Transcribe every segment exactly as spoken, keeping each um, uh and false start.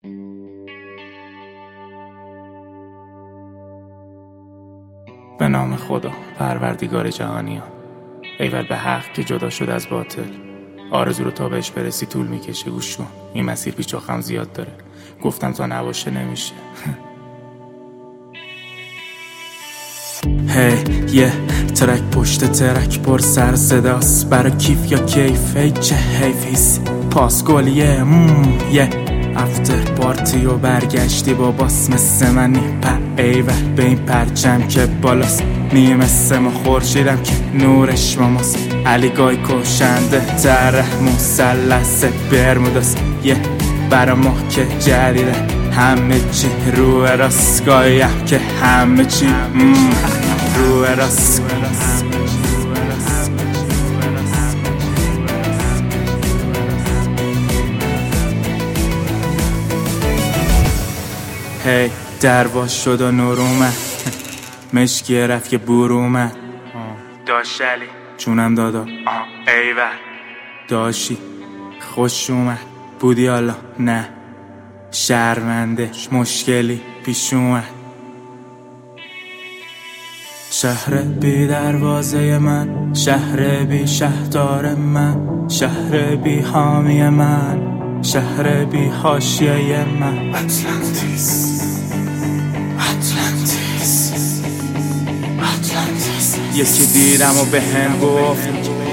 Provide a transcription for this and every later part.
به نام خدا پروردگار جهانیان، ایول به حق که جدا شد از باطل. آرزو رو تا بهش برسی طول میکشه. گوش کن، این مسیر پیچ و خم زیاد داره. گفتم تا نباشه نمیشه. هی یه ترک پشت ترک پر سر صداست، برای کیف یا کیف. هی چه حیف هیس پاس گلیه مم یه افتر پارتی و برگشتی با باس مثل منی په ایول به این پرچم که بالاست. نیم مثل ما خورشیدم که نورش ماماست. علی گای کشنده تره مثلث برموداست. یه برا ما که جدیده همه چی رو راست. گایم که همه چی رو راست. هی درواز شد و نور اومد، مشکی رفت که بور اومد. داشت علی جونم دادا ایول داشتی خوش اومد. بودی حالا نه شرمنده مشکلی پیش اومد. شهر بی دروازه من، شهر بی شهردار من، شهر بی حامی من، شهر بی حاشیه من. اتلانتیس اتلانتیس اتلانتیس. یکی دیدم و به هم گفت،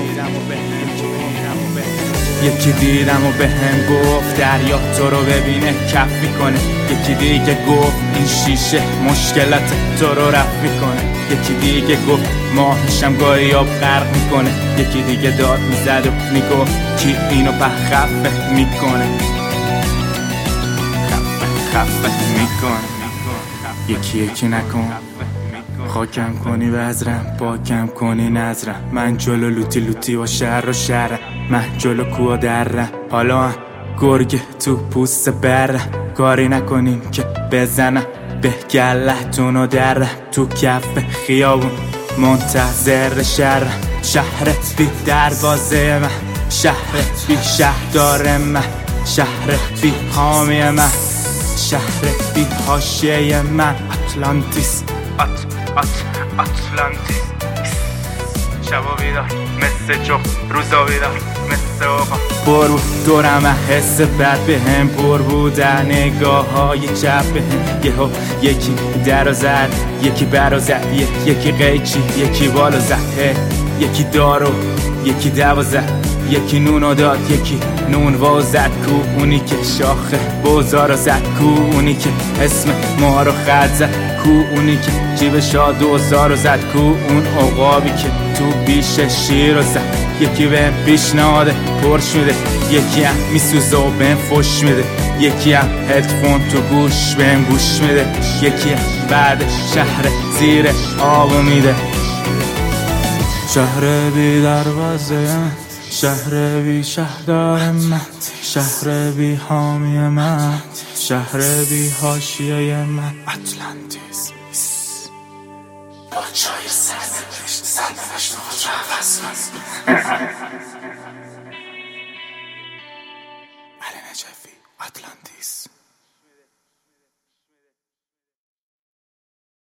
یکی دیدم و به هم گفت دریا تو رو ببینه کف میکنه. یکی دیگه گفت این شیشه مشکلات تو رو رفت میکنه. یکی دیگه گفت ماهشم گاهی آب غرق میکنه. یکی دیگه داد میزد و میگفت کی اینو بخفه میکنه، خفه خفه میکنه. یکی یکی نکن خاکم کنی وزرم، پاکم کنی نظرم. من جلو لوتی لوتی و شهر و شهرم، من جلو کوه درم. حالا هم گرگ تو پوست برم، کاری نکنین که بزنم به گله‌تون و درم. تو کف خیابون منتظر شهرم، شهر بی دروازه من، شهر بی شهردار من، شهر بی حامی من، شهر بی حاشیه من. اتلانتیس ات ات اتلانتیس. شبا بیدار مثل جو، روزا بیدار مثل آقا. پر بود دورم حس بد به هم، پر بودن نگاه های چپ به هم. یهو یکی در زد، یکی برا زد، یکی قیچی، یکی بالا زد. یکی دارو، یکی دوا زد، یکی نونو داد، یکی نون وازد. کو اونی که شاخه بازارو زد، کو اونی که اسم ما رو خط زد، کو اونی که جیب شا دوزارو زد، کو اون عقابی که تو بیش شیر رو زد. یکی بهم پیشنهاد پر شده، یکی هم میسوزه و بهم فش میده، یکی هم هدفون تو گوش بهم گوش میده، یکی هم بعد شهر زیر آبو میده. شهر بی دروازه من، شهر بی شهردار من، شهر بی حامی من، شهر بی حاشیه من. اتلانتیس با چای سرنوشت سرنوشت خود را عوض کن.